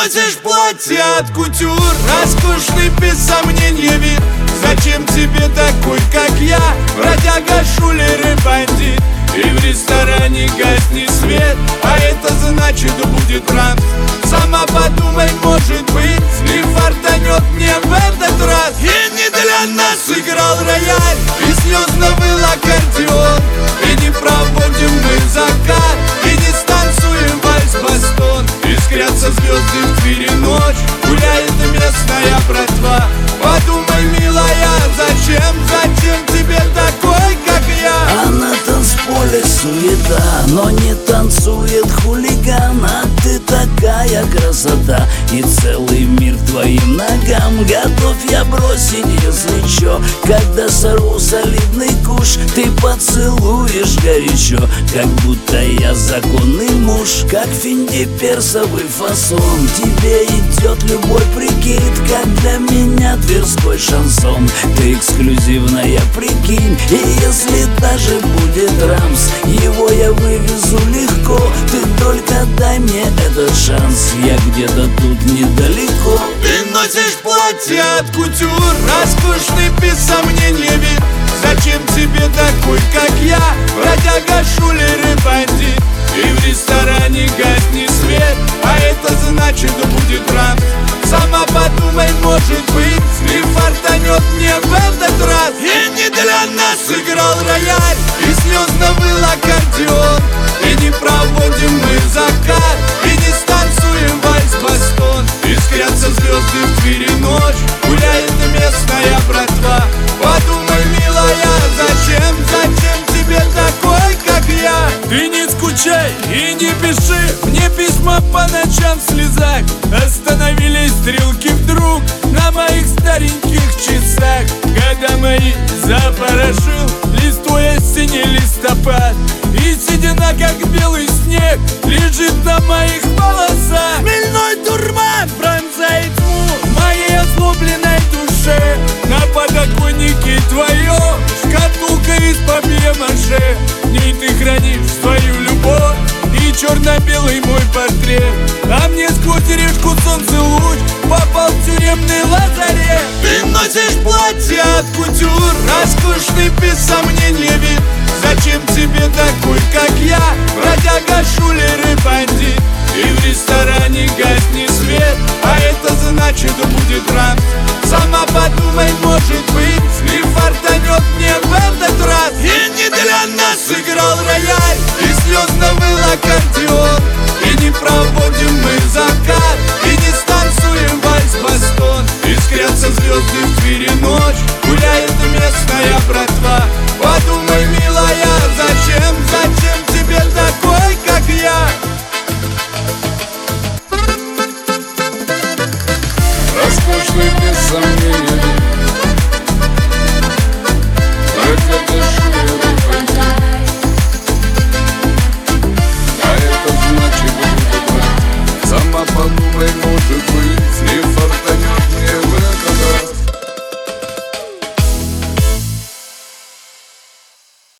носишь платье от кутюр, роскошный без сомнения вид. Зачем тебе такой, как я, бродяга, шулер и бандит? И в ресторане гаснет свет, а это значит будет ранг. Сама подумай, может быть, не фартанет мне в этот раз. И не для нас играл рояль, и слезно был аккордеон. И не проводим мы закат, и не станцуем вальс-бастон. Искрятся звезды в Твери ночь, гуляет местная братва. Подумай, милая, зачем тебе такой, как я? А на танцполе суета, но не танцует хулиган. А ты такая красота, и целый мир к твоим ногам. Готов я бросить, если чё, когда сорву солидный куш. Ты поцелуешь горячо, как будто я законный муж. Как Финди персовый фасон, тебе идет любой прикид. Как для меня тверской шансон, ты эксклюзивная, прикинь. И если даже будет рамс, его я вывезу легко. Ты только дай мне этот шанс, я где-то тут недалеко. Ты носишь платье от кутюр, роскошный без сомнения вид. Зачем тебе такой, как я, бродяга, шулер и бандит? И в ресторане гаснет свет, а это значит будет ранг. Сама подумай, может быть, не фартанет мне в этот раз. И не для нас играл рояль, и слезно был аккордеон. И не проводим мы закат, и не станцуем вальс-бастон. Искрятся звезды в Твери ночь, гуляет местная братва. Подумай, милая, зачем тебе такой, как я? Ты не скучай и не пиши мне письма по ночам в слезах. Остановились стрелки вдруг на моих стареньких часах. Года мои запорошил листвой осенний листопад. И седина, как белый снег, лежит на моих волосах. Хмельной дурман пронзает тьму в моей озлобленной душе. На подоконнике твоем шкатулка из папье-маше. В ней ты хранишь свою любовь и черно-белый мой портрет. А мне сквозь решку солнца луч попал в тюремный лазарет. Ты носишь платье от кутюр, роскошный без сомнения вид. Зачем тебе такой, как я, бродяга, шулер и бандит? И в ресторане гаснет свет, а это значит будет ранг. Сама подумай, может быть, не фартанет мне в этот раз. И не для нас играл рояль, и слезно был аккордеон. И не проводим мы закат, и не станцуем вальс-бастон. Искрятся звезды в Твери ночь,